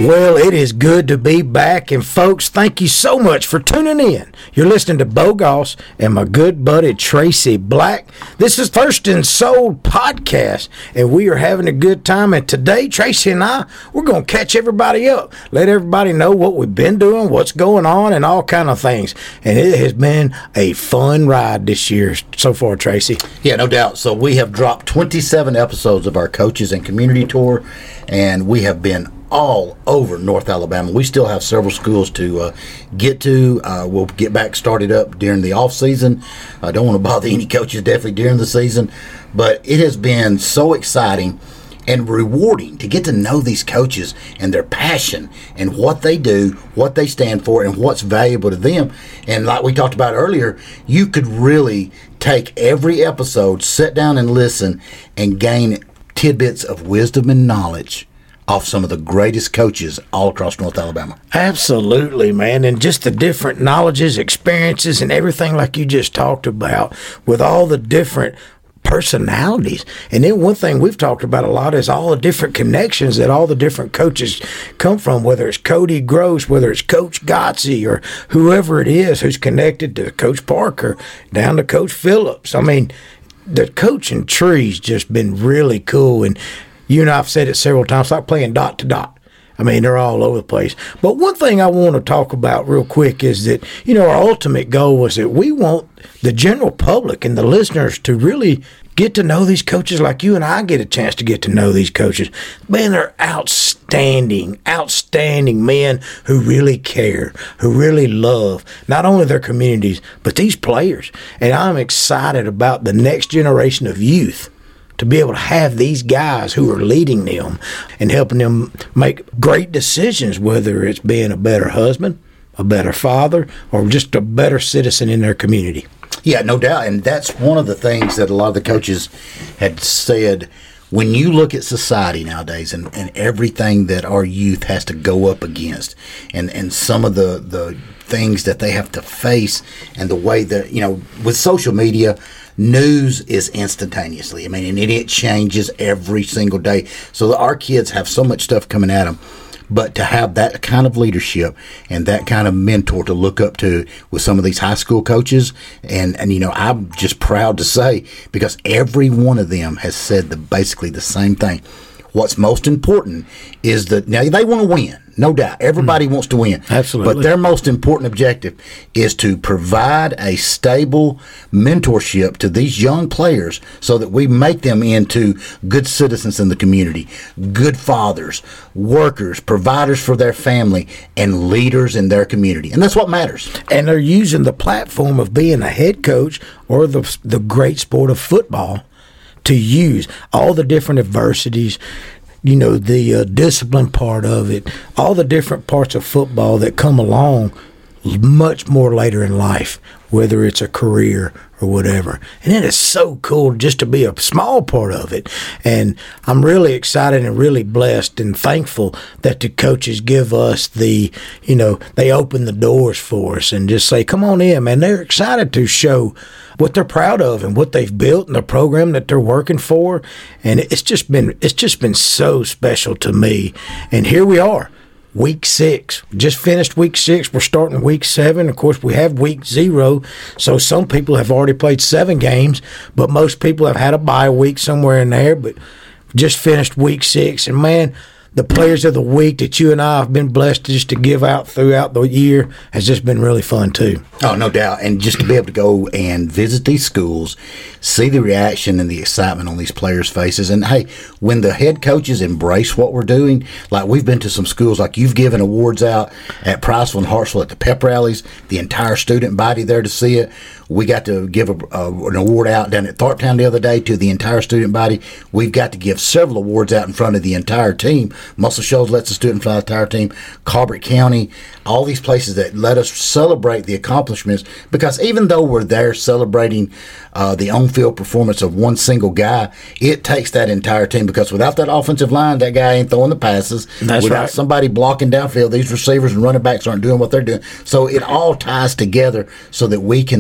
Well, it is good to be back, and folks, thank you so much for tuning in. You're listening to Bo Goss and my good buddy Tracy Black. This is Thirst and Soul Podcast, and we are having a good time. And today, Tracy and I, we're going to catch everybody up, let everybody know what we've been doing, what's going on, and all kind of things. And it has been a fun ride this year so far, Tracy. Yeah, no doubt. So we have dropped 27 episodes of our Coaches and Community Tour, and we have been all over North Alabama. We still have several schools to get to. We'll get back started up during the off season. I don't want to bother any coaches definitely during the season, but it has been so exciting and rewarding to get to know these coaches and their passion and what they do, what they stand for, and what's valuable to them. And like we talked about earlier, you could really take every episode, sit down and listen, and gain tidbits of wisdom and knowledge off some of the greatest coaches all across North Alabama. Absolutely, man. And just the different knowledges, experiences, and everything like you just talked about with all the different personalities. And then one thing we've talked about a lot is all the different connections that all the different coaches come from, whether it's Cody Gross, whether it's Coach Gotze, or whoever it is who's connected to Coach Parker, down to Coach Phillips. I mean, the coaching tree's just been really cool. And you and I have said it several times, like playing dot to dot. I mean, they're all over the place. But one thing I want to talk about real quick is that, you know, our ultimate goal was that we want the general public and the listeners to really get to know these coaches like you and I get a chance to get to know these coaches. Man, they're outstanding men who really care, who really love not only their communities, but these players. And I'm excited about the next generation of youth to be able to have these guys who are leading them and helping them make great decisions, whether it's being a better husband, a better father, or just a better citizen in their community. Yeah, no doubt. And that's one of the things that a lot of the coaches had said. When you look at society nowadays and everything that our youth has to go up against and some of the things that they have to face and the way that, you know, with social media, news is instantaneously. I mean, and it changes every single day. So our kids have so much stuff coming at them. But to have that kind of leadership and that kind of mentor to look up to with some of these high school coaches, and you know, I'm just proud to say, because every one of them has said basically the same thing. What's most important is that now they want to win, no doubt. Everybody wants to win. Absolutely. But their most important objective is to provide a stable mentorship to these young players so that we make them into good citizens in the community, good fathers, workers, providers for their family, and leaders in their community. And that's what matters. And they're using the platform of being a head coach or the great sport of football to use all the different adversities, you know, the discipline part of it, all the different parts of football that come along much more later in life, whether it's a career or whatever. And it is so cool just to be a small part of it. And I'm really excited and really blessed and thankful that the coaches give us they open the doors for us and just say, come on in, man. They're excited to show what they're proud of and what they've built and the program that they're working for. And it's just been so special to me. And here we are. Week 6. Just finished week 6. We're starting week 7. Of course, we have week 0. So some people have already played 7 games, but most people have had a bye week somewhere in there. But just finished week 6. And, man, the players of the week that you and I have been blessed just to give out throughout the year has just been really fun, too. Oh, no doubt. And just to be able to go and visit these schools, see the reaction and the excitement on these players' faces. And, hey, when the head coaches embrace what we're doing, like we've been to some schools, like you've given awards out at Priceville and Hartsville at the pep rallies, the entire student body there to see it. We got to give an award out down at Tharptown the other day to the entire student body. We've got to give several awards out in front of the entire team. Muscle Shoals lets us do it in front of the entire team. Colbert County, all these places that let us celebrate the accomplishments, because even though we're there celebrating the on-field performance of one single guy, it takes that entire team, because without that offensive line, that guy ain't throwing the passes. That's without right. somebody blocking downfield, these receivers and running backs aren't doing what they're doing. So it all ties together so that we can celebrate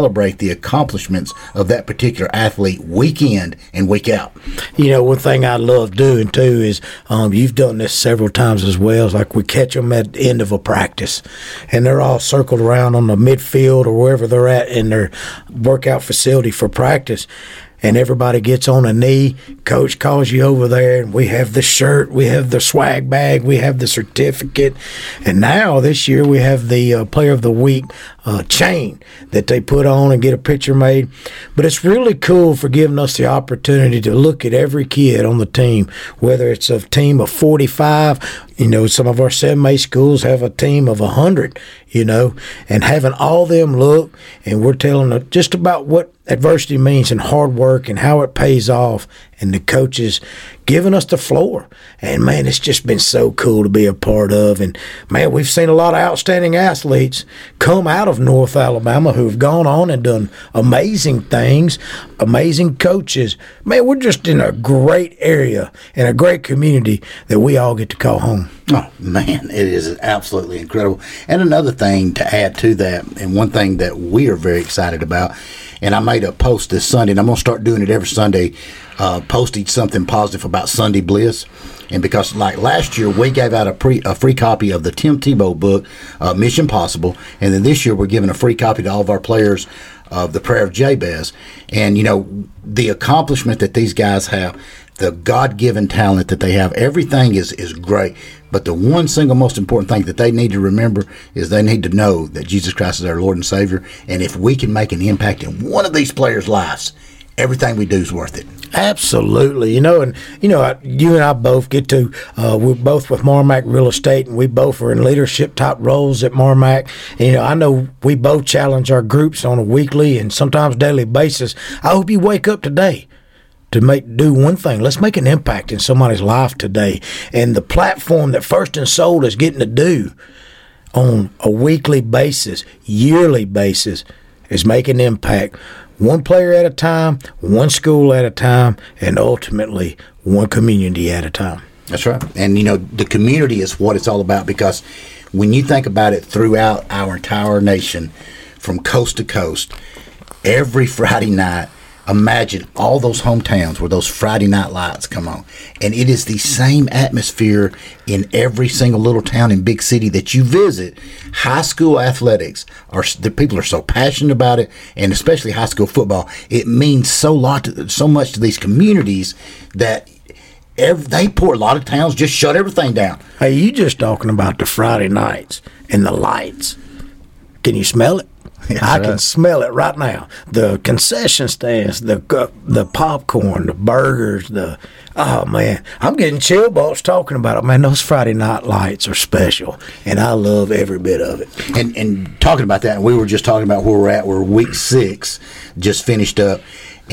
celebrate the accomplishments of that particular athlete week in and week out. One thing I love doing too is you've done this several times as well. It's like we catch them at the end of a practice, and they're all circled around on the midfield or wherever they're at in their workout facility for practice. And everybody gets on a knee. Coach calls you over there, and we have the shirt, we have the swag bag, we have the certificate. And now this year we have the Player of the Week chain that they put on and get a picture made. But it's really cool for giving us the opportunity to look at every kid on the team, whether it's a team of 45. Some of our 7A schools have a team of 100, and having all them look, and we're telling them just about what adversity means and hard work and how it pays off, and the coaches giving us the floor. And, man, it's just been so cool to be a part of. And, man, we've seen a lot of outstanding athletes come out of North Alabama who have gone on and done amazing things, amazing coaches. Man, we're just in a great area and a great community that we all get to call home. Oh, man, it is absolutely incredible. And another thing to add to that, and one thing that we are very excited about, and I made a post this Sunday, and I'm going to start doing it every Sunday, posting something positive about Sunday Bliss. And because, like last year, we gave out a free copy of the Tim Tebow book, Mission Possible, and then this year we're giving a free copy to all of our players of the Prayer of Jabez. And, the accomplishment that these guys have, the God-given talent that they have, everything is great. But the one single most important thing that they need to remember is they need to know that Jesus Christ is our Lord and Savior. And if we can make an impact in one of these players' lives, everything we do is worth it. Absolutely. You and I both get to, we're both with Marmac Real Estate, and we both are in leadership type roles at Marmac. And, I know we both challenge our groups on a weekly and sometimes daily basis. I hope you wake up today to do one thing. Let's make an impact in somebody's life today. And the platform that First and Soul is getting to do on a weekly basis, yearly basis, is make an impact. One player at a time, one school at a time, and ultimately one community at a time. That's right. And, the community is what it's all about, because when you think about it throughout our entire nation, from coast to coast, every Friday night, imagine all those hometowns where those Friday night lights come on. And it is the same atmosphere in every single little town and big city that you visit. High school athletics, the people are so passionate about it, and especially high school football. It means so much to these communities that they pour. A lot of towns just shut everything down. Hey, you just talking about the Friday nights and the lights. Can you smell it? I can smell it right now. The concession stands, the popcorn, the burgers, oh man, I'm getting chill bumps talking about it. Man, those Friday night lights are special, and I love every bit of it. And talking about that, we were just talking about where we're at. We're week 6, just finished up,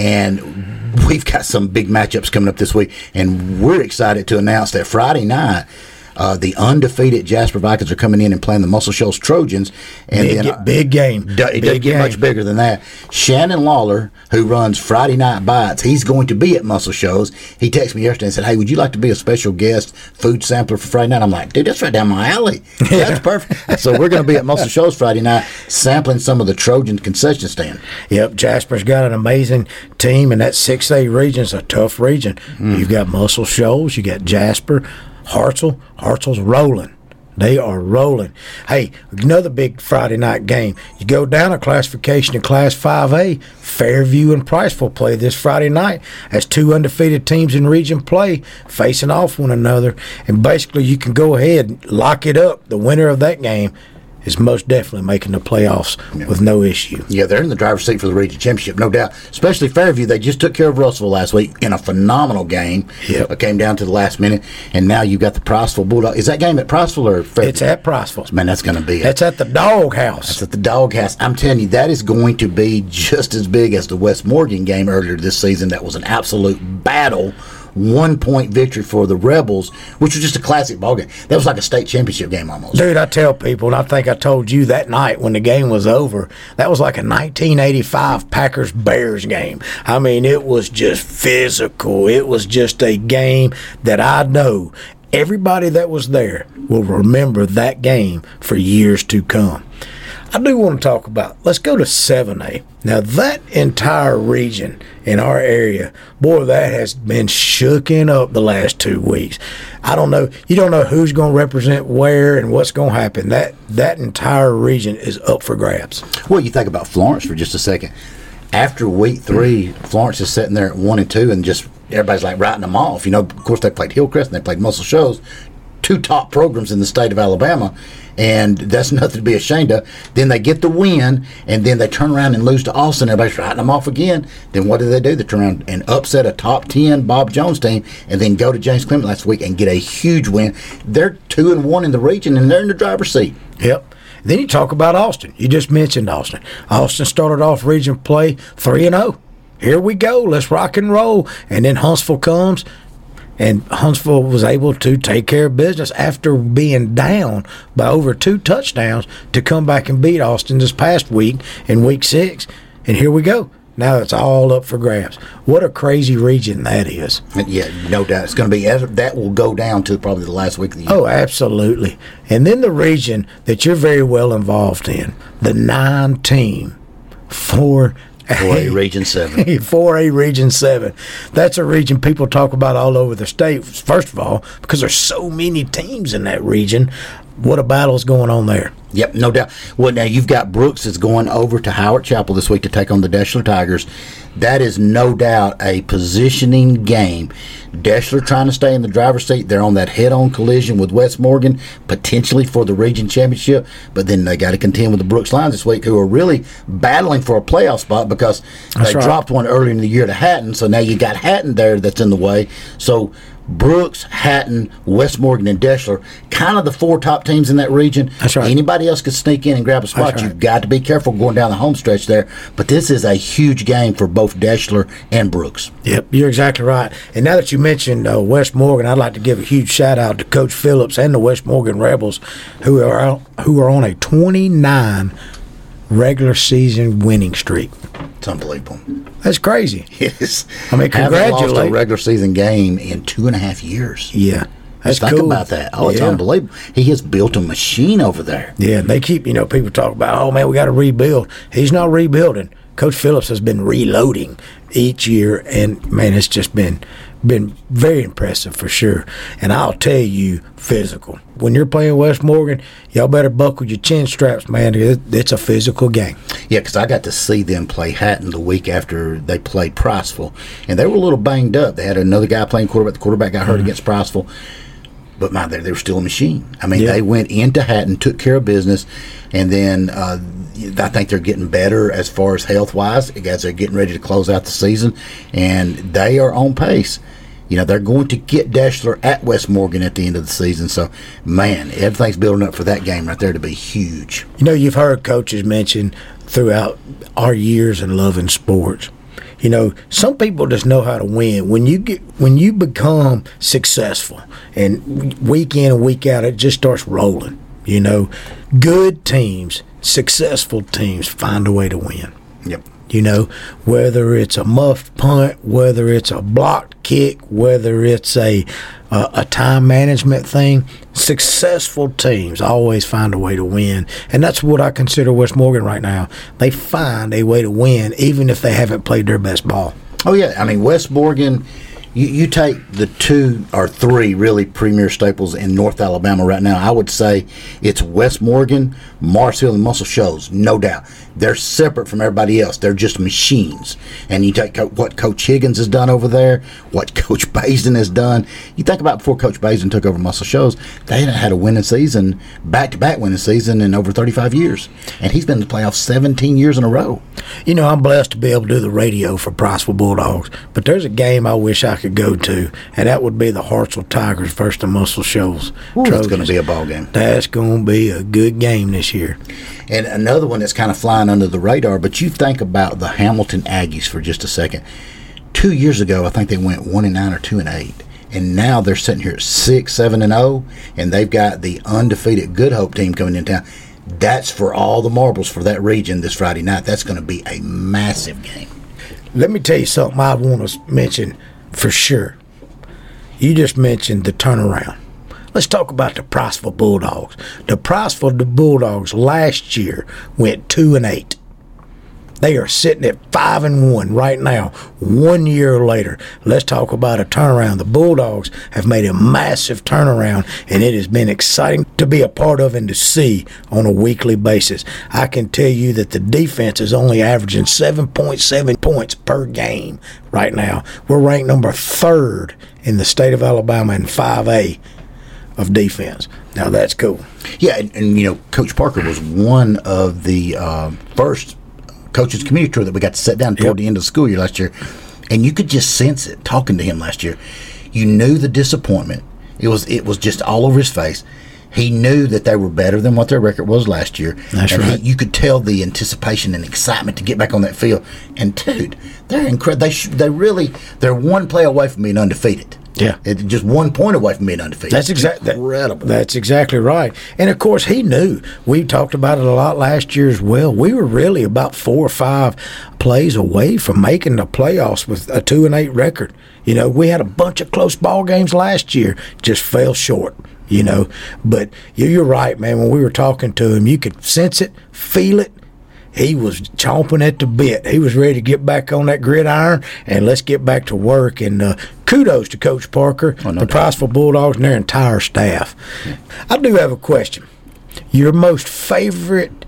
and we've got some big matchups coming up this week, and we're excited to announce that Friday night, the undefeated Jasper Vikings are coming in and playing the Muscle Shoals Trojans. And big game. It doesn't get much bigger than that. Shannon Lawler, who runs Friday Night Bites, he's going to be at Muscle Shoals. He texted me yesterday and said, hey, would you like to be a special guest food sampler for Friday night? I'm like, dude, that's right down my alley. That's perfect. So we're going to be at Muscle Shoals Friday night sampling some of the Trojan concession stand. Yep, Jasper's got an amazing team, and that 6A region is a tough region. You've got Muscle Shoals, you got Jasper, Hartsell's rolling. They are rolling. Hey, another big Friday night game. You go down a classification in Class 5A, Fairview and Priceville play this Friday night as 2 undefeated teams in region play, facing off one another. And basically you can go ahead and lock it up. The winner of that game is most definitely making the playoffs with no issue. Yeah, they're in the driver's seat for the region championship, no doubt. Especially Fairview. They just took care of Russellville last week in a phenomenal game. Yep. It came down to the last minute, and now you've got the Priceville Bulldog. Is that game at Priceville or Fairview? It's at Priceville. Man, that's going to be That's at the Dog House. That's at the Dog House. I'm telling you, that is going to be just as big as the West Morgan game earlier this season. That was an absolute battle. 1-point victory for the Rebels, which was just a classic ball game. That was like a state championship game almost. Dude, I tell people, and I think I told you that night when the game was over, that was like a 1985 Packers-Bears game. I mean, it was just physical. It was just a game that I know everybody that was there will remember that game for years to come. I do want to talk about, let's go to 7A. Now, that entire region in our area, boy, that has been shooken up the last 2 weeks. I don't know. You don't know who's going to represent where and what's going to happen. That entire region is up for grabs. Well, you think about Florence for just a second. After week 3, Florence is sitting there at 1-2 and just everybody's like writing them off. You know, of course, they played Hillcrest and they played Muscle Shoals, 2 top programs in the state of Alabama, and that's nothing to be ashamed of. Then they get the win, and then they turn around and lose to Austin. Everybody's writing them off again. Then what do? They turn around and upset a top 10 Bob Jones team, and then go to James Clement last week and get a huge win. They're 2-1 in the region, and they're in the driver's seat. Yep. Then you talk about Austin. You just mentioned Austin. Austin started off region play 3-0. Here we go. Let's rock and roll. And then Huntsville comes, and Huntsville was able to take care of business after being down by over 2 touchdowns to come back and beat Austin this past week in week 6. And here we go. Now it's all up for grabs. What a crazy region that is. Yeah, no doubt. It's going to be, that will go down to probably the last week of the year. Oh, absolutely. And then the region that you're very well involved in, the 9-team 4A Region 7. 4A Region 7. That's a region people talk about all over the state, first of all, because there's so many teams in that region. What a battle's going on there. Yep, no doubt. Well, now you've got Brooks that's going over to Howard Chapel this week to take on the Deshler Tigers. That is no doubt a positioning game. Deshler trying to stay in the driver's seat. They're on that head-on collision with West Morgan, potentially for the region championship. But then they got to contend with the Brooks Lions this week, who are really battling for a playoff spot because they dropped one earlier in the year to Hatton. So now you got Hatton there that's in the way. So Brooks, Hatton, West Morgan, and Deshler, kind of the 4 top teams in that region. That's right. Anybody else could sneak in and grab a spot. You've got to be careful going down the home stretch there. But this is a huge game for both Deshler and Brooks. Yep, you're exactly right. And now that you mentioned West Morgan, I'd like to give a huge shout out to Coach Phillips and the West Morgan Rebels, who are on a 29 regular season winning streak. It's unbelievable. That's crazy. Yes. I mean, congratulations. Haven't lost a regular season game in 2.5 years. Yeah. That's Think cool. about that. Oh, it's unbelievable. He has built a machine over there. Yeah, they keep, people talk about, oh, man, we got to rebuild. He's not rebuilding. Coach Phillips has been reloading each year, and, man, it's just been very impressive for sure. And I'll tell you, physical. When you're playing West Morgan, y'all better buckle your chin straps, man. It's a physical game. Yeah, because I got to see them play Hatton the week after they played Priceville, and they were a little banged up. They had another guy playing quarterback. The quarterback got hurt against Priceville. But they were still a machine. I mean, They went into Hatton, took care of business, and then I think they're getting better as far as health-wise. Guys are getting ready to close out the season, and they are on pace. They're going to get Deshler at West Morgan at the end of the season. So, man, everything's building up for that game right there to be huge. You've heard coaches mention throughout our years in loving sports, some people just know how to win. When you become successful, and week in and week out, it just starts rolling. Good teams, successful teams find a way to win. Yep. Whether it's a muffed punt, whether it's a blocked kick, whether it's a time management thing, successful teams always find a way to win. And that's what I consider West Morgan right now. They find a way to win, even if they haven't played their best ball. Oh, yeah. I mean, West Morgan, you take the 2 or 3 really premier staples in North Alabama right now. I would say it's West Morgan, Mars Hill, and Muscle Shoals, no doubt. They're separate from everybody else. They're just machines. And you take what Coach Higgins has done over there, what Coach Basin has done. You think about before Coach Basin took over Muscle Shoals, they hadn't had a winning season, back-to-back winning season in over 35 years. And he's been in the playoffs 17 years in a row. I'm blessed to be able to do the radio for Priceville Bulldogs. But there's a game I wish I could go to, and that would be the Hartsville Tigers versus the Muscle Shoals. That's going to be a ball game. That's going to be a good game this year. And another one that's kind of flying under the radar, but you think about the Hamilton Aggies for just a second. 2 years ago, I think they went 1-9 or 2-8. And now they're sitting here at 6-7-0, and they've got the undefeated Good Hope team coming in town. That's for all the marbles for that region this Friday night. That's going to be a massive game. Let me tell you something I want to mention for sure. You just mentioned the turnaround. Let's talk about the Priceville Bulldogs. The Priceville Bulldogs last year went 2-8. They are sitting at 5-1 right now, 1 year later. Let's talk about a turnaround. The Bulldogs have made a massive turnaround, and it has been exciting to be a part of and to see on a weekly basis. I can tell you that the defense is only averaging 7.7 points per game right now. We're ranked number 3rd in the state of Alabama in 5A of defense. Now, that's cool. Yeah, and Coach Parker was one of the first coaches community tour that we got to sit down toward the end of the school year last year, and you could just sense it talking to him last year. You knew the disappointment. It was just all over his face. He knew that they were better than what their record was last year. That's right. You could tell the anticipation and excitement to get back on that field. And dude, they're incredible. They're one play away from being undefeated. Yeah, it's just 1 point away from being undefeated. That's incredible. That's exactly right. And of course, he knew. We talked about it a lot last year as well. We were really about 4 or 5 plays away from making the playoffs with a 2-8 record. We had a bunch of close ball games last year, just fell short. But you're right, man. When we were talking to him, you could sense it, feel it. He was chomping at the bit. He was ready to get back on that gridiron, and let's get back to work. And kudos to Coach Parker, the Priceville Bulldogs, and their entire staff. Yeah. I do have a question. Your most favorite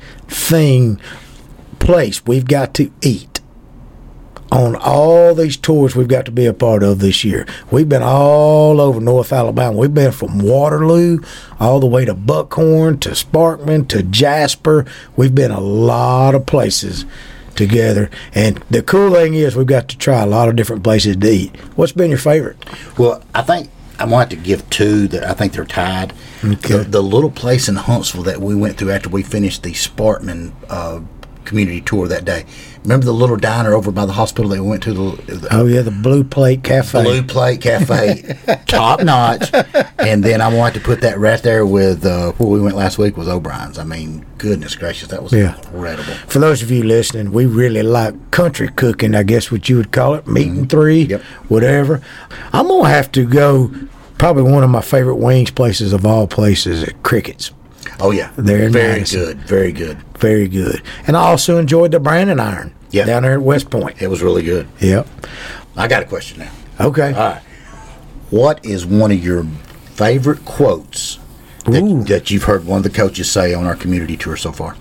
place we've got to eat on all these tours we've got to be a part of this year? We've been all over North Alabama. We've been from Waterloo all the way to Buckhorn to Sparkman to Jasper. We've been a lot of places together. And the cool thing is we've got to try a lot of different places to eat. What's been your favorite? Well, I think I want to give 2 that I think they're tied. Okay. The little place in Huntsville that we went through after we finished the Sparkman community tour that day. Remember the little diner over by the hospital that we went to? The Blue Plate Cafe. Blue Plate Cafe, top notch. And then I wanted to put that right there with where we went last week was O'Brien's. I mean, goodness gracious, that was incredible. For those of you listening, we really like country cooking, I guess what you would call it, meat and three, whatever. I'm going to have to go, probably one of my favorite wings places of all places, at Cricket's. Oh, yeah. They're very good. Very good. Very good. And I also enjoyed the Brandon Iron down there at West Point. It was really good. Yep. I got a question now. Okay. All right. What is one of your favorite quotes that you've heard one of the coaches say on our community tour so far?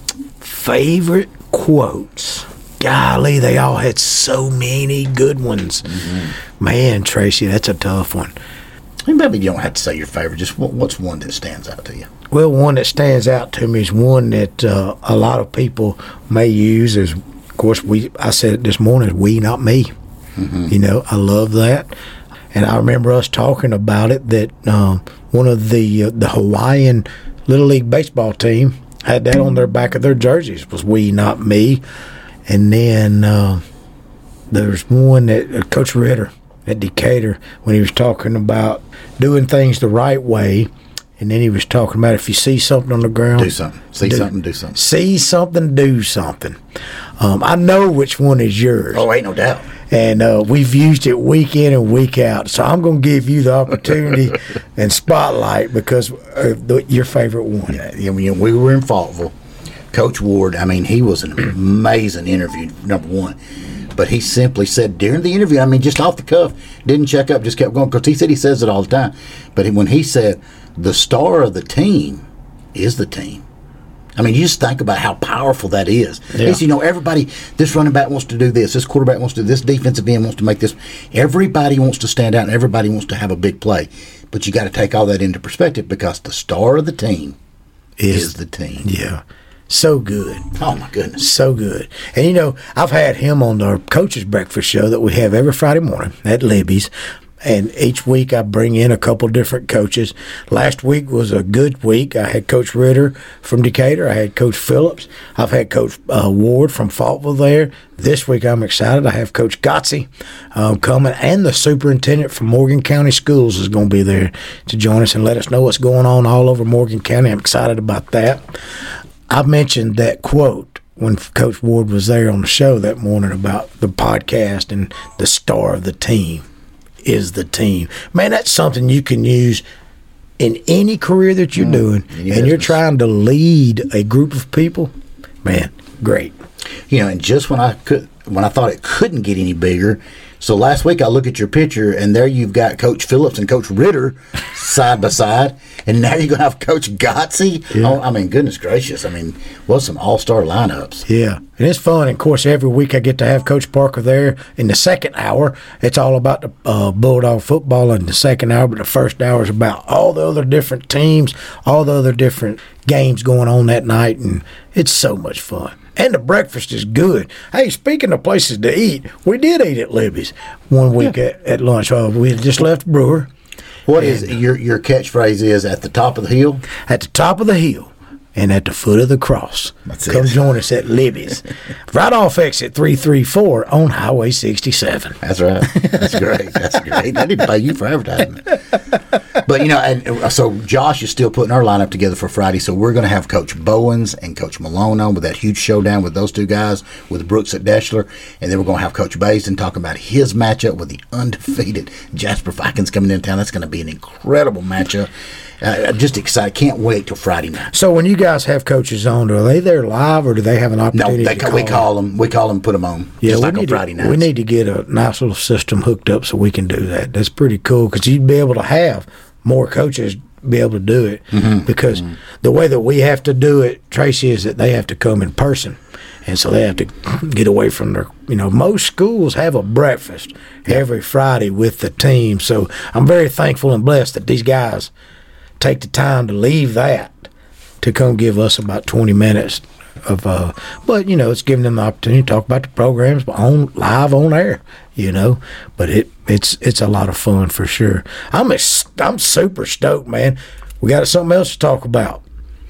Favorite quotes? Golly, they all had so many good ones. Mm-hmm. Man, Tracy, that's a tough one. Maybe you don't have to say your favorite. Just what's one that stands out to you? Well, one that stands out to me is one that a lot of people may use. Is, of course, I said it this morning, we, not me. Mm-hmm. I love that. And I remember us talking about it, that one of the Hawaiian Little League baseball team had that on their back of their jerseys, was we, not me. And then there's one that Coach Ritter at Decatur, when he was talking about doing things the right way, and then he was talking about if you see something on the ground, do something. See something, do something. See something, do something. I know which one is yours. Oh, ain't no doubt. And we've used it week in and week out. So I'm going to give you the opportunity and spotlight because your favorite one. Yeah, we were in Faultville. Coach Ward, I mean, he was an amazing interview, number one. But he simply said during the interview, I mean, just off the cuff, didn't check up, just kept going. Because he said he says it all the time. But when he said, the star of the team is the team. I mean, you just think about how powerful that is. Yeah. It's, everybody, this running back wants to do this quarterback wants to do this, defensive end wants to make this. Everybody wants to stand out, and everybody wants to have a big play. But you got to take all that into perspective because the star of the team is the team. Yeah. So good. Oh, my goodness. So good. And, I've had him on our Coach's Breakfast show that we have every Friday morning at Libby's. And each week I bring in a couple different coaches. Last week was a good week. I had Coach Ritter from Decatur. I had Coach Phillips. I've had Coach Ward from Faultville there. This week I'm excited. I have Coach Gotze coming, and the superintendent from Morgan County Schools is going to be there to join us and let us know what's going on all over Morgan County. I'm excited about that. I mentioned that quote when Coach Ward was there on the show that morning about the podcast and the star of the team is the team. Man, that's something you can use in any career that you're doing, and you're trying to lead a group of people, man, great. And just when I thought it couldn't get any bigger, so last week I look at your picture, and there you've got Coach Phillips and Coach Ritter side by side, and now you're going to have Coach Gotze. Yeah. Oh, I mean, goodness gracious. I mean, some all-star lineups. Yeah, and it's fun. And, of course, every week I get to have Coach Parker there in the second hour. It's all about the Bulldog football in the second hour, but the first hour is about all the other different teams, all the other different games going on that night, and it's so much fun. And the breakfast is good. Hey, speaking of places to eat, we did eat at Libby's one week at lunch. We had just left Brewer. What is your catchphrase is at the top of the hill? At the top of the hill and at the foot of the cross. Come join us at Libby's. Right off exit 334 on Highway 67. That's right. That's great. That's great. I didn't pay you for advertising. But, and so Josh is still putting our lineup together for Friday. So we're going to have Coach Bowens and Coach Malone on with that huge showdown with those two guys, with Brooks at Deschler. And then we're going to have Coach Basin talking about his matchup with the undefeated Jasper Vikings coming in town. That's going to be an incredible matchup. I'm just excited. Can't wait till Friday night. So when you guys have coaches on, are they there live or do they have an opportunity to call we call them. We call them, put them on. Yeah, just like on Friday nights. We need to get a nice little system hooked up so we can do that. That's pretty cool because you'd be able to have more coaches be able to do it because the way that we have to do it, Tracy, is that they have to come in person. And so they have to get away from their, most schools have a breakfast every Friday with the team. So I'm very thankful and blessed that these guys take the time to leave that to come give us about 20 minutes of, but it's giving them the opportunity to talk about the programs live on air, but it's a lot of fun for sure. I'm super stoked, man. We got something else to talk about.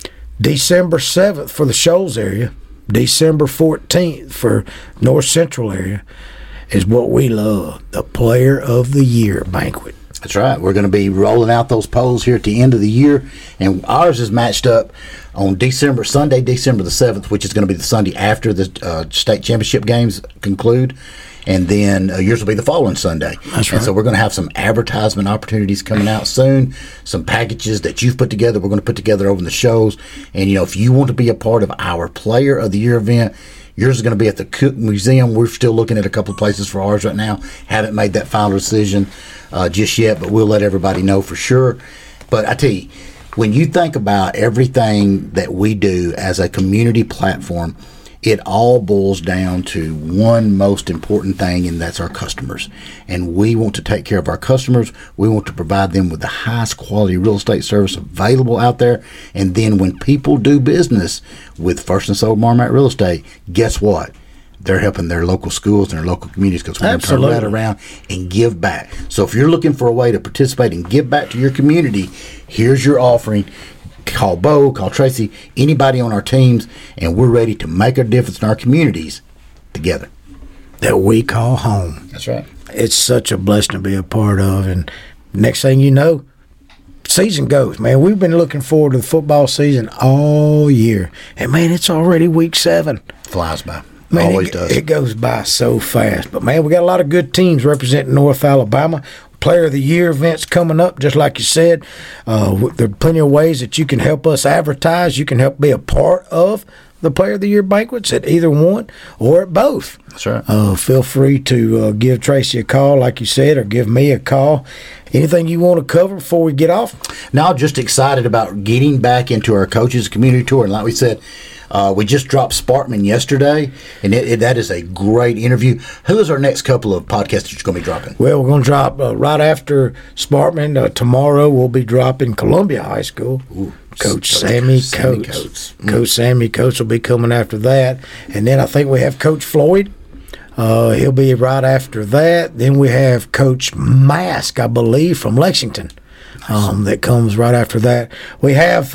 December 7th for the Shoals area, December 14th for North Central area is what we love, the Player of the Year banquet. That's right. We're going to be rolling out those polls here at the end of the year, and ours is matched up on Sunday, December the 7th, which is going to be the Sunday after the state championship games conclude, and then yours will be the following Sunday. That's right. And so we're going to have some advertisement opportunities coming out soon, some packages that you've put together, we're going to put together over in the shows, and if you want to be a part of our Player of the Year event, yours is going to be at the Cook Museum. We're still looking at a couple of places for ours right now. Haven't made that final decision just yet, but we'll let everybody know for sure. But I tell you, when you think about everything that we do as a community platform, it all boils down to one most important thing, and that's our customers. And we want to take care of our customers. We want to provide them with the highest quality real estate service available out there. And then when people do business with First and Soul Marmac Real Estate, guess what? They're helping their local schools and their local communities because we're going to turn that around and give back. So if you're looking for a way to participate and give back to your community, here's your offering. Call Bo, call Tracy, anybody on our teams, and we're ready to make a difference in our communities together. That we call home. That's right. It's such a blessing to be a part of, and next thing you know, season goes, man. We've been looking forward to the football season all year, and man, it's already week 7. Flies by. Man, always does. It goes by so fast. But, man, we got a lot of good teams representing North Alabama. Player of the Year events coming up, just like you said. There are plenty of ways that you can help us advertise. You can help be a part of the Player of the Year banquets at either one or at both. That's right. Feel free to give Tracy a call, like you said, or give me a call. Anything you want to cover before we get off? Now, just excited about getting back into our coaches community tour. And like we said, we just dropped Sparkman yesterday, and that is a great interview. Who is our next couple of podcasts that you're going to be dropping? Well, we're going to drop right after Sparkman. Tomorrow we'll be dropping Columbia High School. Ooh, Coach Sammy Coates. Coach Sammy Coates will be coming after that. And then I think we have Coach Floyd. He'll be right after that. Then we have Coach Mask, I believe, from Lexington. That comes right after that. We have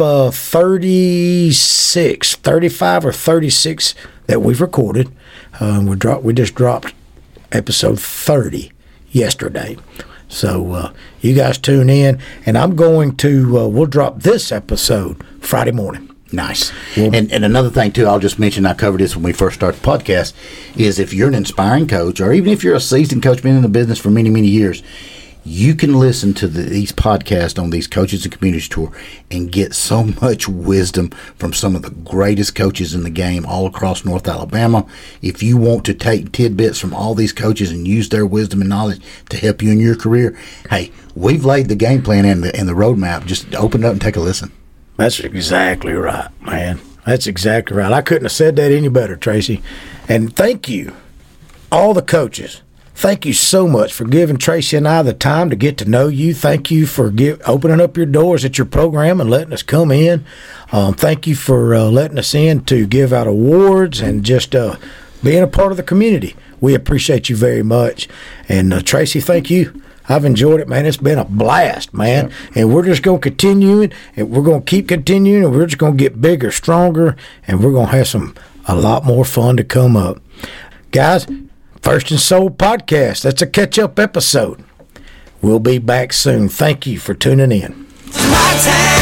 35 or 36 that we've recorded. We just dropped episode 30 yesterday. So you guys tune in, and I'm going to we'll drop this episode Friday morning. Nice. And another thing, too, I'll just mention, I covered this when we first started the podcast, is if you're an inspiring coach, or even if you're a seasoned coach, been in the business for many, many years, You can listen to these podcasts on these Coaches and Communities Tour and get so much wisdom from some of the greatest coaches in the game all across North Alabama. If you want to take tidbits from all these coaches and use their wisdom and knowledge to help you in your career, hey, we've laid the game plan and the roadmap. Just open it up and take a listen. That's exactly right, man. That's exactly right. I couldn't have said that any better, Tracy. And thank you, all the coaches. Thank you so much for giving Tracy and I the time to get to know you. Thank you for opening up your doors at your program and letting us come in. Thank you for letting us in to give out awards and just being a part of the community. We appreciate you very much. And Tracy, thank you. I've enjoyed it, man. It's been a blast, man. Yep. And we're just going to continue it, and we're going to keep continuing, and we're just going to get bigger, stronger, and we're going to have a lot more fun to come up. Guys, First and Soul Podcast. That's a catch-up episode. We'll be back soon. Thank you for tuning in.